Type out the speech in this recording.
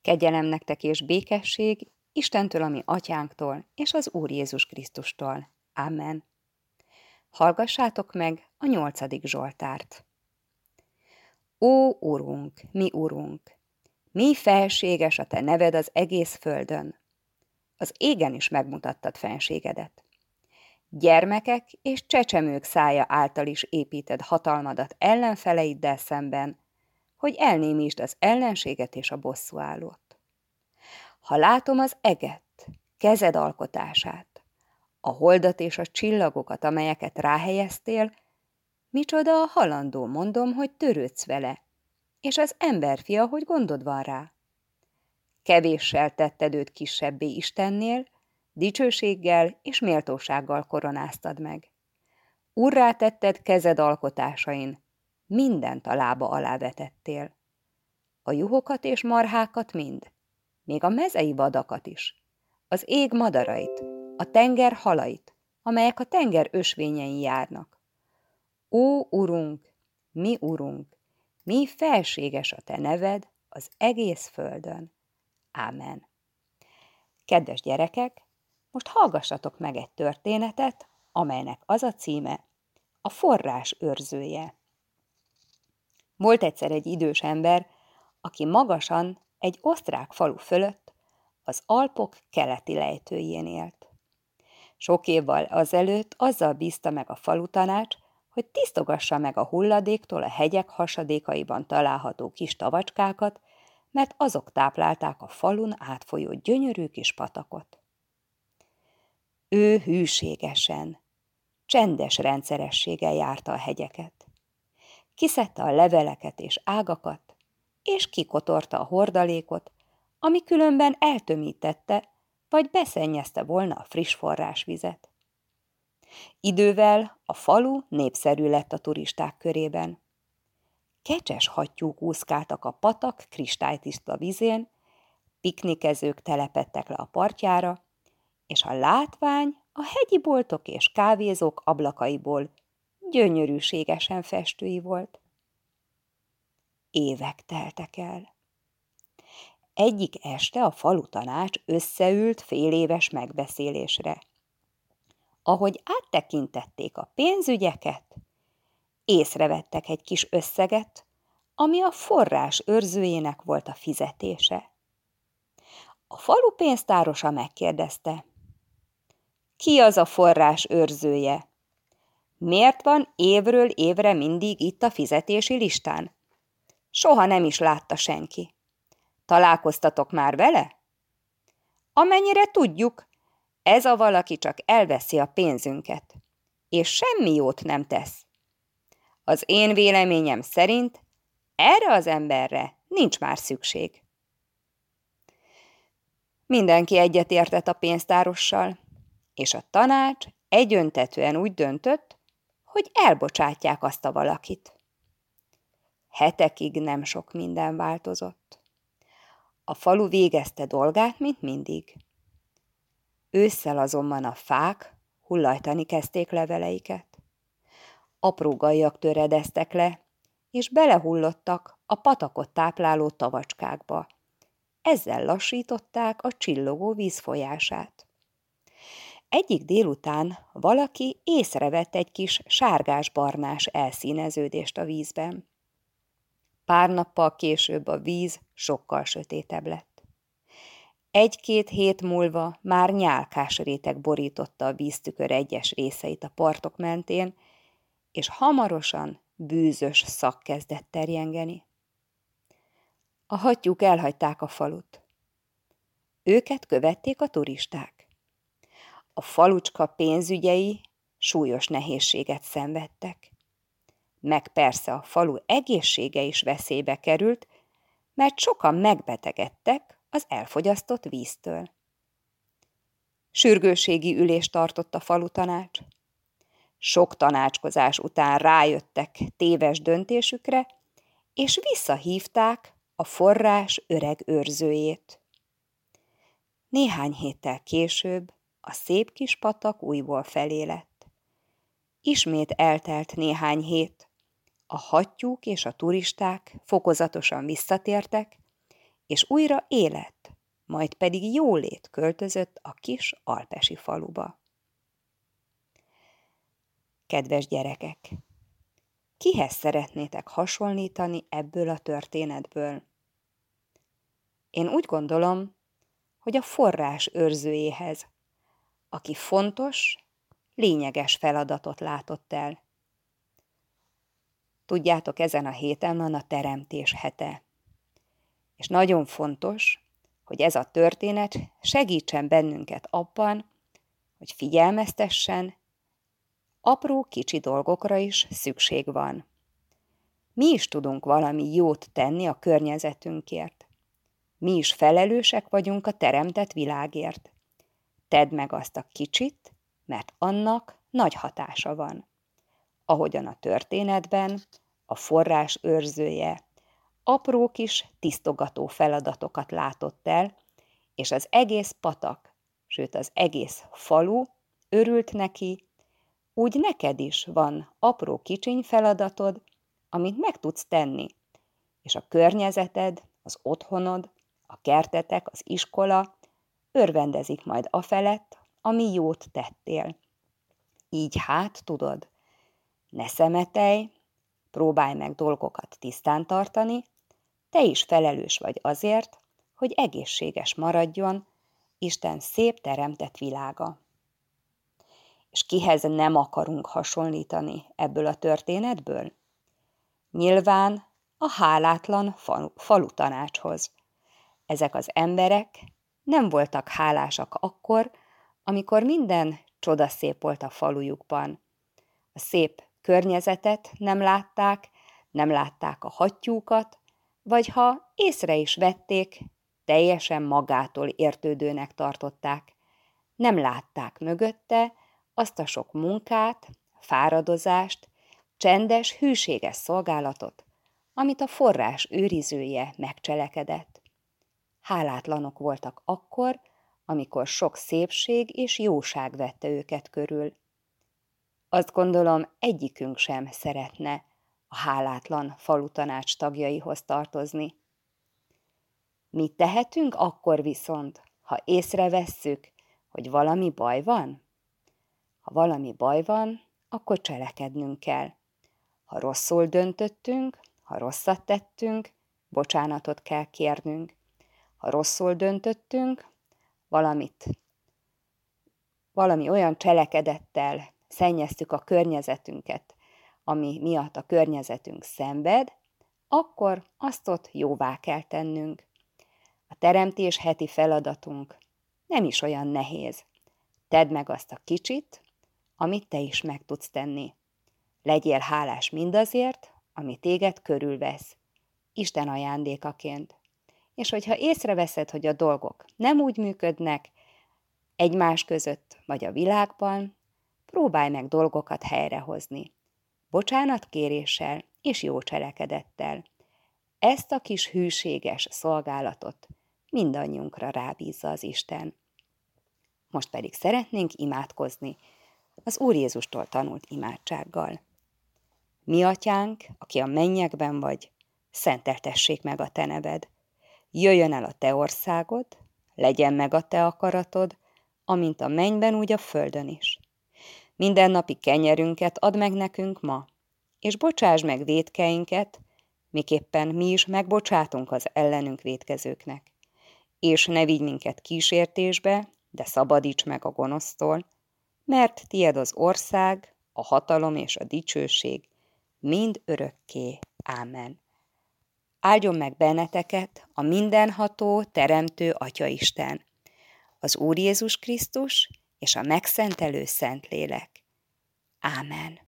Kegyelem nektek és békesség Istentől, ami atyánktól, és az Úr Jézus Krisztustól. Amen. Hallgassátok meg a 8. Zsoltárt. Ó, Urunk, mi Urunk! Mi felséges a te neved az egész földön! Az égen is megmutattad fenségedet. Gyermekek és csecsemők szája által is építed hatalmadat ellenfeleiddel szemben, hogy elnémítsd az ellenséget és a bosszúállót. Ha látom az eget, kezed alkotását, a holdat és a csillagokat, amelyeket ráhelyeztél, micsoda a halandó, mondom, hogy törődsz vele, és az emberfia, hogy gondod van rá. Kevéssel tetted őt kisebbé Istennél, dicsőséggel és méltósággal koronáztad meg. Urrá tetted kezed alkotásain, mindent a lába alá vetettél. A juhokat és marhákat mind, még a mezei vadakat is, az ég madarait, a tenger halait, amelyek a tenger ösvényein járnak. Ó, Urunk, mi Urunk, mi felséges a te neved az egész földön. Ámen. Kedves gyerekek, most hallgassatok meg egy történetet, amelynek az a címe: A forrás őrzője. Volt egyszer egy idős ember, aki magasan egy osztrák falu fölött az Alpok keleti lejtőjén élt. Sok évvel azelőtt azzal bízta meg a falutanács, hogy tisztogassa meg a hulladéktól a hegyek hasadékaiban található kis tavacskákat, mert azok táplálták a falun átfolyó gyönyörű kis patakot. Ő hűségesen, csendes rendszerességgel járta a hegyeket. Kiszedte a leveleket és ágakat, és kikotorta a hordalékot, ami különben eltömítette, vagy beszennyezte volna a friss forrásvizet. Idővel a falu népszerű lett a turisták körében. Kecses hattyúk úszkáltak a patak kristálytiszta vízén, piknikezők telepedtek le a partjára, és a látvány a hegyi boltok és kávézók ablakaiból gyönyörűségesen festői volt. Évek teltek el. Egyik este a falutanács összeült féléves megbeszélésre. Ahogy áttekintették a pénzügyeket, észrevettek egy kis összeget, ami a forrás őrzőjének volt a fizetése. A falu pénztárosa megkérdezte: ki az a forrás őrzője? Miért van évről évre mindig itt a fizetési listán? Soha nem is látta senki. Találkoztatok már vele? Amennyire tudjuk, ez a valaki csak elveszi a pénzünket, és semmi jót nem tesz. Az én véleményem szerint erre az emberre nincs már szükség. Mindenki egyetértett a pénztárossal, és a tanács egyöntetűen úgy döntött, hogy elbocsátják azt a valakit. Hetekig nem sok minden változott. A falu végezte dolgát, mint mindig. Ősszel azonban a fák hullajtani kezdték leveleiket. Apró gajjak töredeztek le, és belehullottak a patakot tápláló tavacskákba. Ezzel lassították a csillogó víz folyását. Egyik délután valaki észrevett egy kis sárgás-barnás elszíneződést a vízben. Pár nappal később a víz sokkal sötétebb lett. 1-2 hét múlva már nyálkás réteg borította a víztükör egyes részeit a partok mentén, és hamarosan bűzös szag kezdett terjengeni. A hattyúk elhagyták a falut. Őket követték a turisták. A falucska pénzügyei súlyos nehézséget szenvedtek. Meg persze a falu egészsége is veszélybe került, mert sokan megbetegedtek az elfogyasztott víztől. Sürgősségi ülést tartott a falutanács. Sok tanácskozás után rájöttek téves döntésükre, és visszahívták a forrás öreg őrzőjét. Néhány héttel később a szép kis patak újból felé lett. Ismét eltelt néhány hét, a hattyúk és a turisták fokozatosan visszatértek, és újra élet, majd pedig jólét költözött a kis alpesi faluba. Kedves gyerekek! Kihez szeretnétek hasonlítani ebből a történetből? Én úgy gondolom, hogy a forrás őrzőjéhez, aki fontos, lényeges feladatot látott el. Tudjátok, ezen a héten van a teremtés hete. És nagyon fontos, hogy ez a történet segítsen bennünket abban, hogy figyelmeztessen, apró kicsi dolgokra is szükség van. Mi is tudunk valami jót tenni a környezetünkért. Mi is felelősek vagyunk a teremtett világért. Tedd meg azt a kicsit, mert annak nagy hatása van. Ahogyan a történetben a forrás őrzője apró kis tisztogató feladatokat látott el, és az egész patak, sőt az egész falu örült neki, úgy neked is van apró kicsiny feladatod, amit meg tudsz tenni, és a környezeted, az otthonod, a kertetek, az iskola örvendezik majd afelett, ami jót tettél. Így hát, tudod, ne szemetelj, próbálj meg dolgokat tisztán tartani, te is felelős vagy azért, hogy egészséges maradjon Isten szép teremtett világa. És kihez nem akarunk hasonlítani ebből a történetből? Nyilván a hálátlan falutanácshoz. Ezek az emberek nem voltak hálásak akkor, amikor minden csodaszép volt a falujukban. A szép környezetet nem látták a hattyúkat, vagy ha észre is vették, teljesen magától értődőnek tartották. Nem látták mögötte azt a sok munkát, fáradozást, csendes, hűséges szolgálatot, amit a forrás őrizője megcselekedett. Hálátlanok voltak akkor, amikor sok szépség és jóság vette őket körül. Azt gondolom, egyikünk sem szeretne a hálátlan falutanács tagjaihoz tartozni. Mit tehetünk akkor viszont, ha észrevesszük, hogy valami baj van? Ha valami baj van, akkor cselekednünk kell. Ha rosszul döntöttünk, ha rosszat tettünk, bocsánatot kell kérnünk. Ha rosszul döntöttünk, valami olyan cselekedettel szennyeztük a környezetünket, ami miatt a környezetünk szenved, akkor azt ott jóvá kell tennünk. A teremtés heti feladatunk nem is olyan nehéz. Tedd meg azt a kicsit, amit te is meg tudsz tenni. Legyél hálás mindazért, ami téged körülvesz, Isten ajándékaként. És hogyha észreveszed, hogy a dolgok nem úgy működnek egymás között vagy a világban, próbálj meg dolgokat helyrehozni. Bocsánatkéréssel és jó cselekedettel. Ezt a kis hűséges szolgálatot mindannyiunkra rábízza az Isten. Most pedig szeretnénk imádkozni az Úr Jézustól tanult imádsággal. Mi atyánk, aki a mennyekben vagy, szenteltessék meg a te neved. Jöjjön el a te országod, legyen meg a te akaratod, amint a mennyben, úgy a földön is. Mindennapi kenyerünket add meg nekünk ma, és bocsásd meg vétkeinket, miképpen mi is megbocsátunk az ellenünk vétkezőknek. És ne vigy minket kísértésbe, de szabadíts meg a gonosztól, mert tied az ország, a hatalom és a dicsőség mind örökké. Ámen. Áldjon meg benneteket a mindenható, teremtő Atyaisten, az Úr Jézus Krisztus és a megszentelő Szentlélek. Ámen.